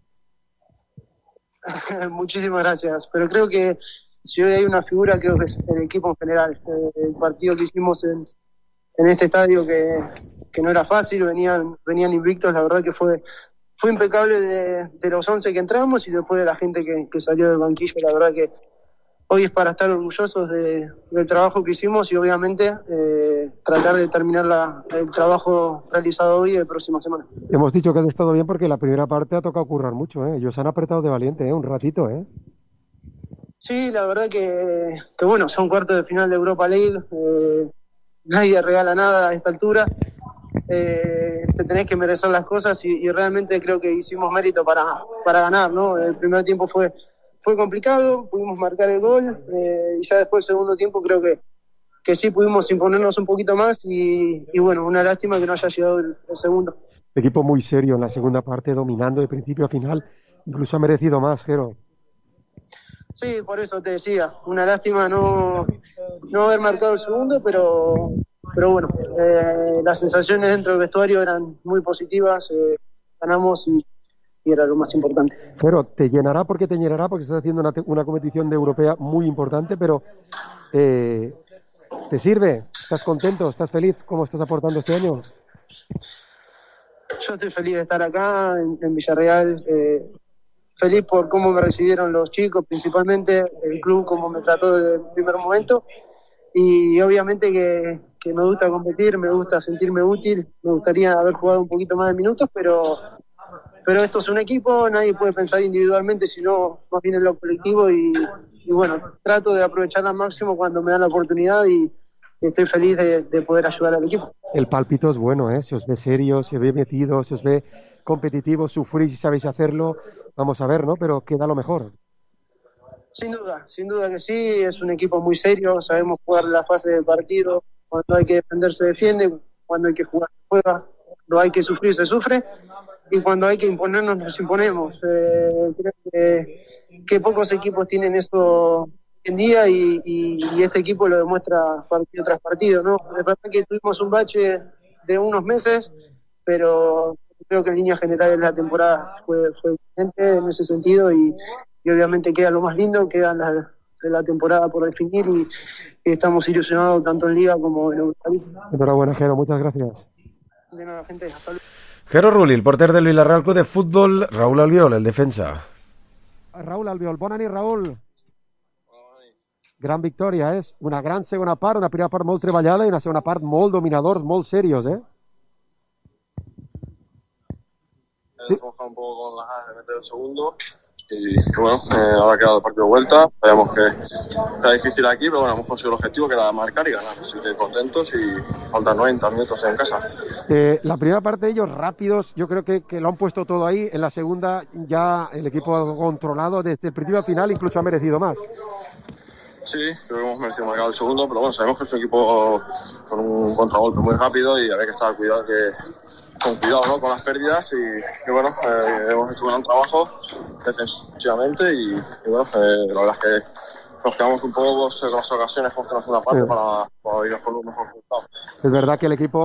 Muchísimas gracias. Pero creo que si hoy hay una figura, creo que es el equipo en general. El partido que hicimos en, en este estadio que, que no era fácil, venían venían invictos, la verdad que fue fue impecable de, de los once que entramos y después de la gente que, que salió del banquillo. La verdad que hoy es para estar orgullosos de, del trabajo que hicimos y obviamente eh, tratar de terminar la, el trabajo realizado hoy y la próxima semana. Hemos dicho que has estado bien porque la primera parte ha tocado currar mucho, ¿eh? Ellos han apretado de valiente, ¿eh? Un ratito, ¿eh? Sí, la verdad que, que bueno, son cuartos de final de Europa League, eh, nadie regala nada a esta altura, eh, te tenés que merecer las cosas y, y realmente creo que hicimos mérito para, para ganar, ¿no? El primer tiempo fue Fue complicado, pudimos marcar el gol eh, y ya después del segundo tiempo creo que, que sí pudimos imponernos un poquito más y, y bueno, una lástima que no haya llegado el, el segundo. Equipo muy serio en la segunda parte, dominando de principio a final, incluso ha merecido más, Jero. Sí, por eso te decía, una lástima no, no haber marcado el segundo, pero, pero bueno, eh, las sensaciones dentro del vestuario eran muy positivas, eh, ganamos y y era lo más importante. Pero te llenará porque te llenará porque estás haciendo una, una competición de europea muy importante, pero eh, ¿te sirve? ¿Estás contento? ¿Estás feliz? ¿Cómo estás aportando este año? Yo estoy feliz de estar acá en, en Villarreal, eh, feliz por cómo me recibieron los chicos, principalmente el club, cómo me trató desde el primer momento, y obviamente que, que me gusta competir, me gusta sentirme útil, me gustaría haber jugado un poquito más de minutos, pero pero esto es un equipo, nadie puede pensar individualmente, sino más bien en lo colectivo y, y bueno, trato de aprovechar al máximo cuando me dan la oportunidad y, y estoy feliz de, de poder ayudar al equipo. El pálpito es bueno, ¿eh? Se os ve serio, se ve metido, se os ve competitivo, sufrís y sabéis hacerlo, vamos a ver, ¿no? Pero queda lo mejor. Sin duda, sin duda que sí, es un equipo muy serio, sabemos jugar la fase del partido, cuando hay que defender se defiende, cuando hay que jugar se juega, cuando hay que sufrir se sufre y cuando hay que imponernos nos imponemos. Eh, creo que, que pocos equipos tienen esto hoy en día y, y, y este equipo lo demuestra partido tras partido, ¿no? Es verdad que tuvimos un bache de unos meses, pero creo que en líneas generales la temporada fue, fue excelente en ese sentido y, y obviamente queda lo más lindo, queda la, la temporada por definir y, y estamos ilusionados tanto en Liga como en Europa League. Enhorabuena, Jero, muchas gracias. De nada, gente, hasta luego. Jero Rulli, el porter del Villarreal Club de Futbol, Raúl Albiol, el defensa. Raúl Albiol, bona nit, Raúl. Gran victòria, és una gran segona part, una primera part molt treballada i una segona part molt dominadors, molt serios, ¿eh? Sí. Hemos bajado un poco con las ganas de meter el segundo y bueno, eh, ahora ha quedado el partido de vuelta, sabemos que era difícil aquí, pero bueno, hemos conseguido el objetivo que era marcar y ganar, así que contentos y faltan noventa minutos en casa. Eh, la primera parte de ellos rápidos, yo creo que, que lo han puesto todo ahí, en la segunda ya el equipo ha controlado desde el principio al final, incluso ha merecido más. Sí, creo que hemos merecido marcar el segundo, pero bueno, sabemos que es un equipo con un contragolpe muy rápido y había que estar cuidado que con cuidado, ¿no? Con las pérdidas y, y bueno, eh, hemos hecho un gran trabajo defensivamente y, y bueno, eh, la verdad es que nos quedamos un poco con las ocasiones que hemos tenido en una parte sí. para, para irnos con un mejor resultado. Es verdad que el equipo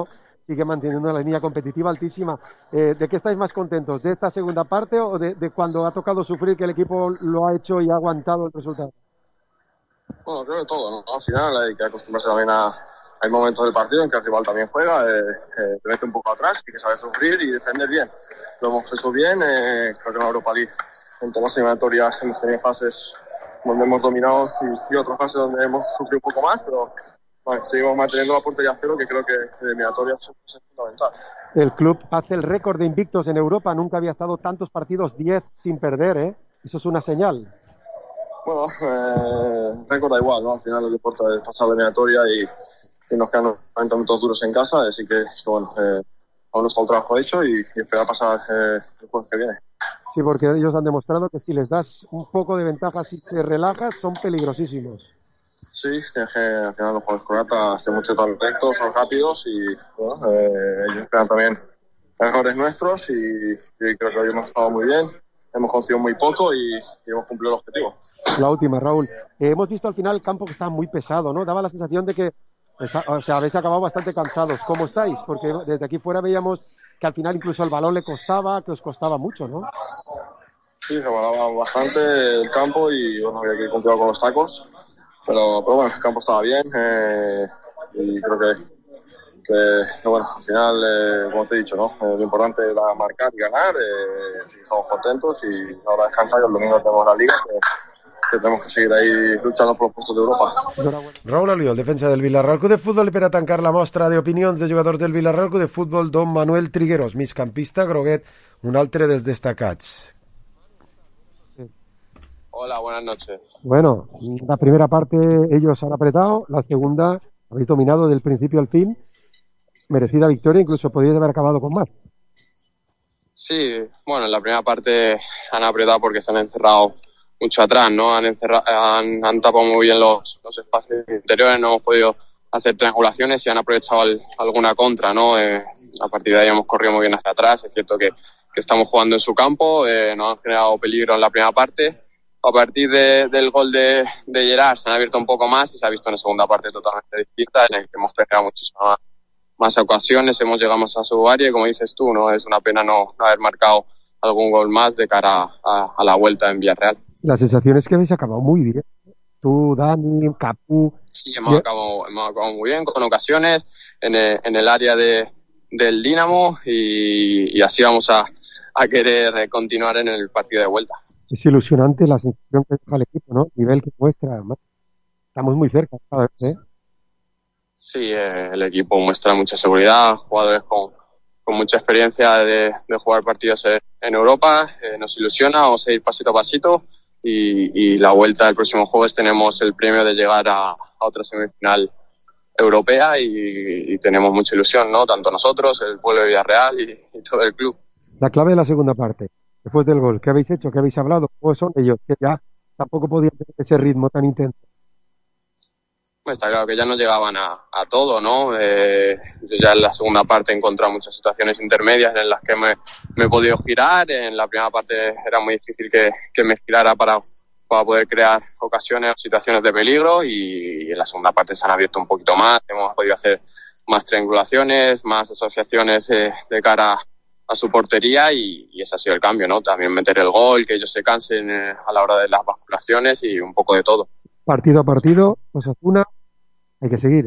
sigue manteniendo una línea competitiva altísima. Eh, ¿De qué estáis más contentos? ¿De esta segunda parte o de, de cuando ha tocado sufrir que el equipo lo ha hecho y ha aguantado el resultado? Bueno, creo que todo, ¿no? Al final hay que acostumbrarse también a... Hay momentos del partido en que el rival también juega, eh, eh, te mete un poco atrás, y que sabe sufrir y defender bien. Lo hemos hecho bien, eh, creo que en la Europa League, en todas las eliminatorias hemos tenido fases donde hemos dominado y, y otras fases donde hemos sufrido un poco más, pero bueno, seguimos manteniendo la portería a cero, que creo que en eliminatorias es fundamental. El club hace el récord de invictos en Europa, nunca había estado tantos partidos, diez sin perder, ¿eh? Eso es una señal. Bueno, eh, récord da igual, ¿no? Al final el deporte es pasar la eliminatoria y, y nos quedan noventa minutos duros en casa, así que, que bueno, eh, aún no está un trabajo hecho y, y esperar pasar eh, el jueves que viene. Sí, porque ellos han demostrado que si les das un poco de ventaja, si se relajas, son peligrosísimos. Sí, tienes que, al final los jugadores croatas tienen mucho talento, son rápidos y bueno, eh, ellos esperan también errores nuestros y, y creo que hoy hemos estado muy bien, hemos conseguido muy poco y, y hemos cumplido el objetivo. La última, Raúl. Eh, hemos visto al final el campo que está muy pesado, ¿no? Daba la sensación de que pues, o sea, habéis acabado bastante cansados. ¿Cómo estáis? Porque desde aquí fuera veíamos que al final incluso el balón le costaba, que os costaba mucho, ¿no? Sí, se balaba bastante el campo y bueno, había que ir con cuidado con los tacos. Pero, pero bueno, el campo estaba bien eh, y creo que, que, que bueno, al final, eh, como te he dicho, ¿no? Eh, lo importante era marcar y ganar, eh, así que estamos contentos y ahora descansar, que el domingo tenemos la liga, que, que tenemos que seguir ahí luchando por los puestos de Europa. Raúl Aliol, defensa del Villarreal Club de Futbol, i per a tancar la mostra d'opinions de jugadors del Villarreal Club de Futbol, Don Manuel Trigueros, migcampista groguet, un altre dels destacats. Hola, buenas noches. Bueno, la primera parte ellos han apretado, la segunda habéis dominado del principio al fin, merecida victoria, incluso podríais haber acabado con más. Sí, bueno, en la primera parte han apretado porque se han encerrado mucho atrás, ¿no? Han encerrado, han, han tapado muy bien los, los espacios interiores, no hemos podido hacer triangulaciones y han aprovechado al, alguna contra, ¿no? Eh, a partir de ahí hemos corrido muy bien hacia atrás, es cierto que, que estamos jugando en su campo, eh, nos han generado peligro en la primera parte. A partir de, del gol de, de Gerard se han abierto un poco más y se ha visto una segunda parte totalmente distinta en la que hemos generado muchísimas más, más ocasiones, hemos llegado más a su área y como dices tú, no es una pena no, no haber marcado algún gol más de cara a, a la vuelta en Villarreal. La sensación es que habéis acabado muy bien. Tú, Dani, Capú... Sí, hemos, acabado, hemos acabado muy bien con ocasiones en el, en el área de, del Dinamo y, y así vamos a, a querer continuar en el partido de vuelta. Es ilusionante la sensación que deja el equipo, ¿no? El nivel que muestra. Estamos muy cerca cada vez, ¿eh? Sí, eh, el equipo muestra mucha seguridad, jugadores con, con mucha experiencia de, de jugar partidos en Europa. Eh, nos ilusiona, vamos a ir pasito a pasito y, y la vuelta del próximo jueves tenemos el premio de llegar a, a otra semifinal europea y, y tenemos mucha ilusión, ¿no? Tanto nosotros, el pueblo de Villarreal y, y todo el club. La clave de la segunda parte. Después del gol, ¿qué habéis hecho? ¿Qué habéis hablado? ¿Cómo son ellos? Que ya tampoco podían tener ese ritmo tan intenso. Está claro que ya no llegaban a, a todo, ¿no? Eh, yo ya en la segunda parte he encontrado muchas situaciones intermedias en las que me, me he podido girar. En la primera parte era muy difícil que, que me girara para, para poder crear ocasiones o situaciones de peligro y, y en la segunda parte se han abierto un poquito más. Hemos podido hacer más triangulaciones, más asociaciones eh, de cara a su portería y, y ese ha sido el cambio, ¿no? También meter el gol, que ellos se cansen eh, a la hora de las basculaciones y un poco de todo. Partido a partido, Osasuna, hay que seguir.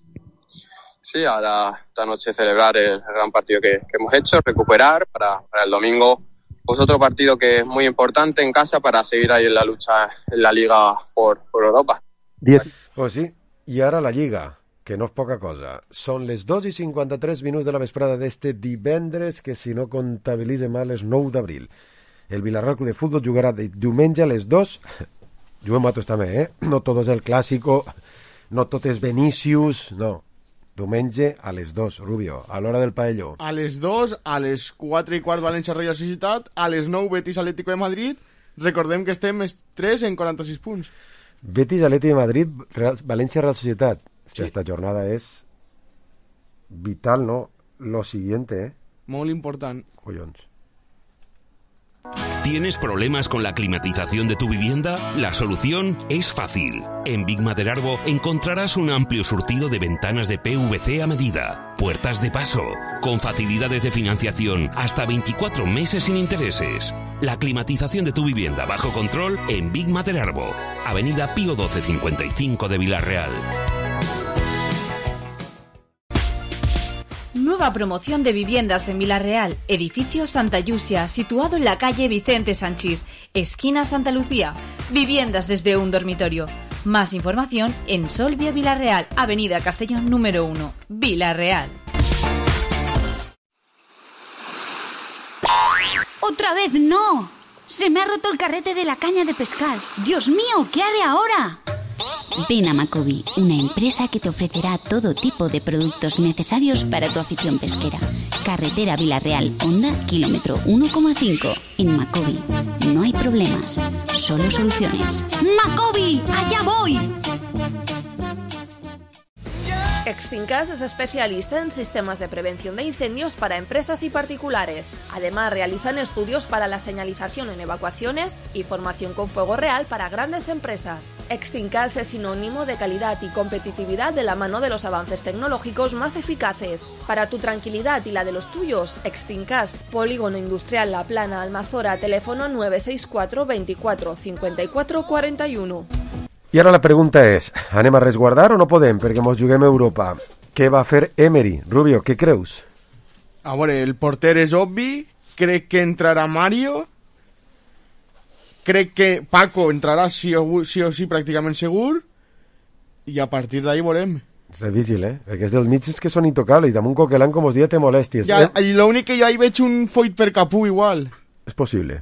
Sí, ahora esta noche celebrar el gran partido que, que hemos hecho, recuperar para, para el domingo. Pues otro partido que es muy importante en casa para seguir ahí en la lucha en la Liga por, por Europa. Diez. Pues sí, i ara la Lliga, que no és poca cosa. Són les dos i cinquanta-tres minuts de la vesprada d'este divendres, que si no comptabilitzem mal és nou d'abril. El Villarreal Club de Futbol jugarà de diumenge a les dos. Juguem nosaltres també, eh? No tot és el clàssico, no tot és Vinícius, no. Diumenge a les dos, Rubio, a l'hora del paelló. A les dos, a les quatre i quart València Real Societat, a les nou Betis Atlético de Madrid. Recordem que estem tres en quaranta-sis punts. Betis Atlético de Madrid, Real, València Real Societat. Sí. Esta jornada es vital, ¿no? Lo siguiente, ¿eh? Molt important. Collons. ¿Tienes problemas con la climatización de tu vivienda? La solución es fácil. En Big Maderarbo encontrarás un amplio surtido de ventanas de P V C a medida, puertas de paso, con facilidades de financiación hasta veinticuatro meses sin intereses. La climatización de tu vivienda bajo control en Big Maderarbo, Avenida Pío doce cincuenta y cinco de Villarreal. Nueva promoción de viviendas en Villarreal, edificio Santa Yusia, situado en la calle Vicente Sanchís, esquina Santa Lucía. Viviendas desde un dormitorio. Más información en Solvia Villarreal, Avenida Castellón número uno, Villarreal. ¡Otra vez no! Se me ha roto el carrete de la caña de pescar. ¡Dios mío! ¿Qué haré ahora? Ven a Macobi, una empresa que te ofrecerá todo tipo de productos necesarios para tu afición pesquera. Carretera Villarreal, Honda, kilómetro uno coma cinco. En Macobi no hay problemas, solo soluciones. ¡Macobi! ¡Allá voy! Extincas es especialista en sistemas de prevención de incendios para empresas y particulares. Además, realizan estudios para la señalización en evacuaciones y formación con fuego real para grandes empresas. Extincas es sinónimo de calidad y competitividad de la mano de los avances tecnológicos más eficaces. Para tu tranquilidad y la de los tuyos, Extincas, Polígono Industrial La Plana, Almazora, teléfono nueve seis cuatro veinticuatro cincuenta y cuatro cuarenta y uno. I ara la pregunta és, anem a resguardar o no podem? Perquè mos juguem a Europa. Què va fer Emery? Rubio, què creus? A veure, el porter és obvi. Crec que entrarà Mario. Crec que Paco entrarà sí o sí, o sí pràcticament segur. I a partir d'ahí veurem. És difícil, eh? Perquè és dels mitjos que són intocables i damunt Coquelin, com us dia, té molèsties. Ja, eh? I l'únic que jo ahí veig un foit per Capú igual. És possible.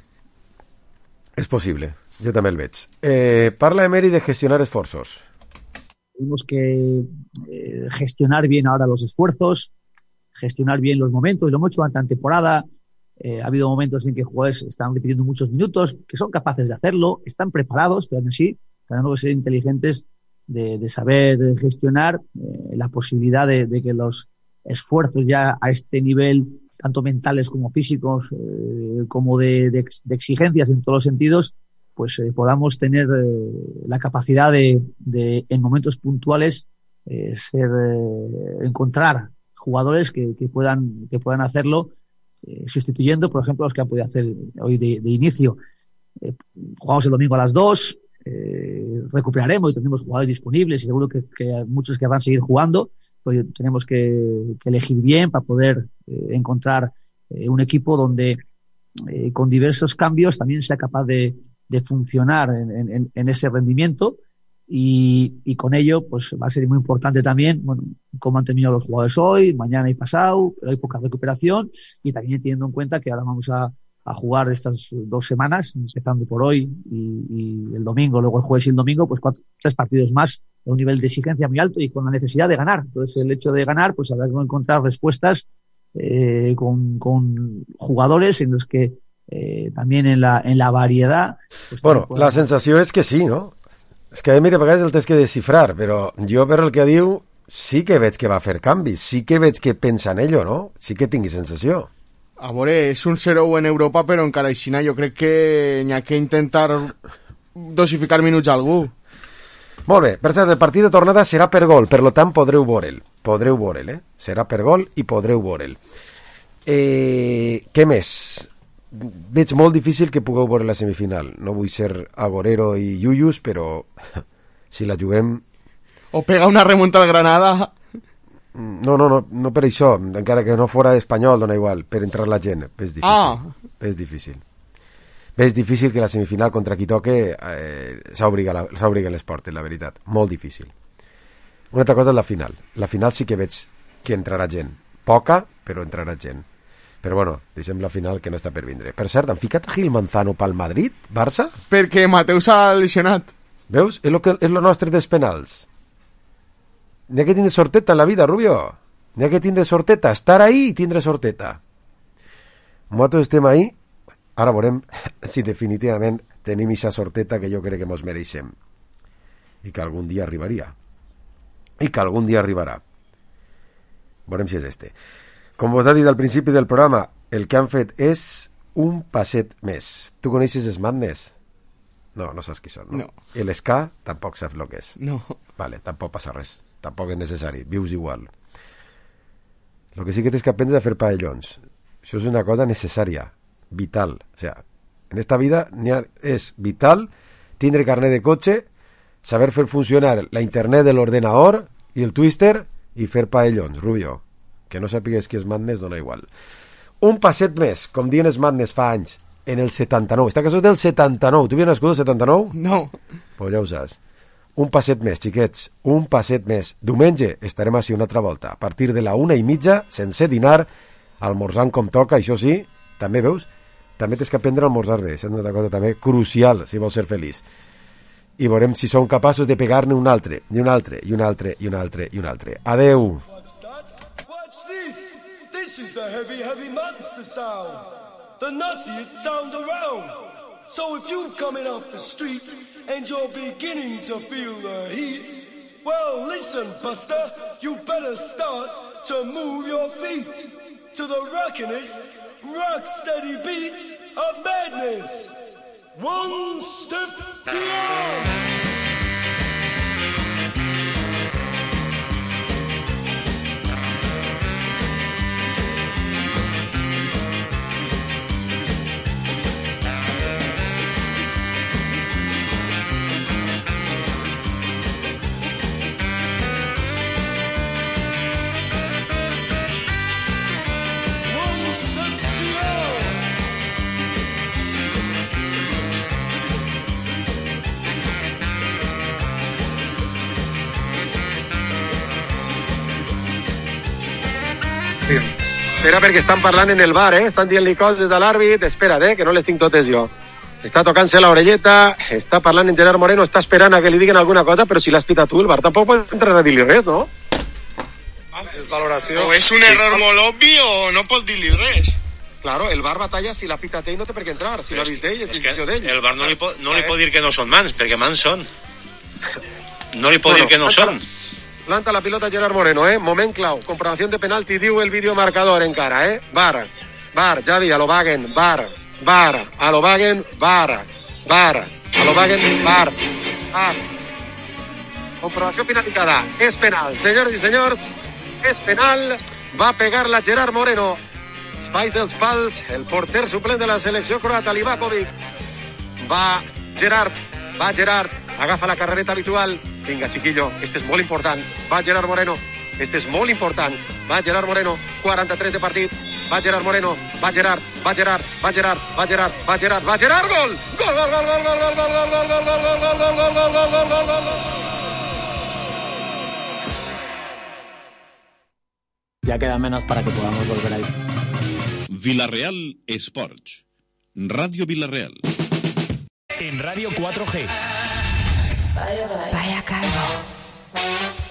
És possible. Yo también el veig. Eh, parla Emery de gestionar esfuerzos. Tenemos que eh, gestionar bien ahora los esfuerzos, gestionar bien los momentos. Lo hemos hecho durante la temporada. Eh, ha habido momentos en que jugadores están repitiendo muchos minutos, que son capaces de hacerlo, están preparados, pero aún así tenemos que ser inteligentes de, de saber gestionar eh, la posibilidad de, de que los esfuerzos ya a este nivel, tanto mentales como físicos, eh, como de, de, de exigencias en todos los sentidos, pues eh, podamos tener eh, la capacidad de, de en momentos puntuales eh, ser eh, encontrar jugadores que, que puedan que puedan hacerlo eh, sustituyendo, por ejemplo, los que han podido hacer hoy de, de inicio. Eh, jugamos el domingo a las dos, eh, recuperaremos y tendremos jugadores disponibles y seguro que, que hay muchos que van a seguir jugando, pues tenemos que, que elegir bien para poder eh, encontrar eh, un equipo donde eh, con diversos cambios también sea capaz de de funcionar en, en, en ese rendimiento y, y con ello pues va a ser muy importante también, bueno, cómo han terminado los jugadores hoy, mañana y pasado, pero hay poca recuperación y también teniendo en cuenta que ahora vamos a, a jugar estas dos semanas, empezando por hoy y, y el domingo, luego el jueves y el domingo, pues cuatro, tres partidos más de un nivel de exigencia muy alto y con la necesidad de ganar. Entonces el hecho de ganar, pues habrá que encontrar respuestas eh, con, con jugadores en los que Eh, también en la, en la variedad. Pues, bueno, podem... la sensació és que sí, no? És que a mi a vegades el tens que descifrar, però jo per el que diu sí que veig que va fer canvis, sí que veig que pensa en ello, no? Sí que tingui sensació. A veure, és un zero en Europa, però encara així jo crec que n'hi ha que intentar dosificar minuts a algú. Molt bé, per cert, el partit de tornada serà per gol, per lo tant podreu veure'l. Podreu veure'l, eh? Serà per gol i podreu veure'l. Eh, què més? Veig molt difícil que pugueu veure la semifinal. No vull ser agorero i yuyus, però si la juguem... O pega una remunta al Granada. No, no, no, no per això. Encara que no fora espanyol, dona igual. Per entrar la gent. És difícil. Ah. És difícil. És difícil que la semifinal contra qui toque eh, s'obriga l'esport, la veritat. Molt difícil. Una altra cosa és la final. La final sí que veig que entrarà gent. Poca, però entrarà gent. Però bueno, deixem la final que no està per vindre. Per cert, han ficat a Gil Manzano pel Madrid, Barça? Perquè Mateu s'ha lesionat. Veus? És lo, que, és lo nostre dels penals. N'hi ha que tindre sorteta en la vida, Rubio. N'hi ha que tindre sorteta. Estar ahí i tindre sorteta. Nosaltres estem ahí. Ara veurem si definitivament tenim aquesta sorteta que jo crec que mos mereixem. I que algun dia arribaria. I que algun dia arribarà. Veurem si és este. Com vos ha dit al principi del programa, el que han fet és un passet més. Tu coneixes els Madness? No, no saps qui són, no? No. I l'Ska tampoc saps el que és. No. Vale, tampoc passa res. Tampoc és necessari. Vius igual. El que sí que tens que aprendre a fer pavellons. Això és una cosa necessària, vital. O sea, en esta vida ha, és vital tindre carnet de cotxe, saber fer funcionar la internet de l'ordenador i el twister i fer pavellons, Rubio. Que no sàpigues qui és Madness dona igual. Un passet més, com diuen els Madness fa anys, en el setanta-nou. Esta cosa és del setanta-nou. Tu havies nascut el setanta-nou? No. Pues ja ho saps. Un passet més, xiquets. Un passet més. Diumenge estarem així una altra volta. A partir de la una i mitja, sense dinar, almorzant com toca. Això sí, també veus, també tens que aprendre a almorzar bé. És una cosa també crucial si vols ser feliç. I veurem si som capaços de pegar-ne un altre, i un altre, i un altre, i un altre, i un altre. Adeu. Watch this. This is the heavy, heavy monster sound. The nuttiest sound around. So if you're coming off the street and you're beginning to feel the heat, well, listen, Buster, you better start to move your feet to the rockinest, rock steady beat of madness. One step beyond. Espera, perquè estan parlant en el bar, eh? Estan dient-li coses de l'àrbit. Espera't, eh? Que no les tinc totes jo. Està tocant-se l'orelleta, està parlant en Gerard Moreno, està esperant a que li diguin alguna cosa, però si l'has pitat tu, el bar tampoc pot entrar a dir-li res, no? És valoració. O és un error molt obvi o no pot dir-li res. Claro, el bar batalla si l'ha pitat ell no té per què entrar. Si l'ha vist d'ell, és decisió d'ell. El bar no li, pot, no li pot dir que no són mans, perquè mans són. No li pot bueno, dir que no són. Planta la pilota Gerard Moreno, eh? Moment clau. Comprobación de penalti, diu el videomarcador encara, eh? Bar, bar, Javi, a l'Obagen, bar, bar, a l'Obagen, bar, bar, a l'Obagen, bar, bar. Comprobació penalitzada. És penal. Senyors i senyors, és penal. Va pegar-la Gerard Moreno. Espais dels pals, el porter suplent de la selecció croata, Livakovic. Va Gerard, va Gerard, agafa la carrereta habitual. Vinga, chiquillo, este és molt important. Va Gerard Moreno, este és molt important. Va Gerard Moreno, quaranta-tres de partit. Va Gerard Moreno, va Gerard, va Gerard, va Gerard, va Gerard, va Gerard, va Gerard, gol! Gol, gol, gol, gol, gol, gol, gol, gol, gol, gol, gol, gol, gol, gol, gol, gol, gol, gol, gol. Ya queda menos para que podamos volver ahí. Villarreal Sports. Radio Villarreal. En Radio cuatro G. Vaya calvo.